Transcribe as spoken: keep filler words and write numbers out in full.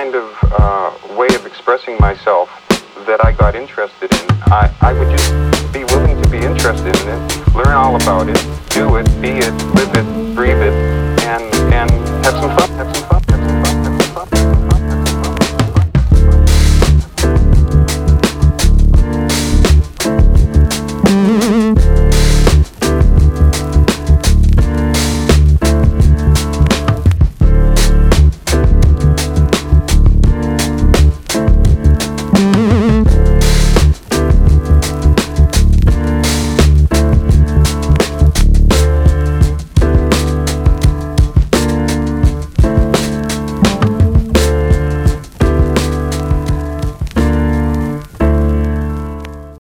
kind of uh, way of expressing myself that I got interested in, I, I would just be willing to be interested in it, learn all about it, do it, be it, live it, breathe it,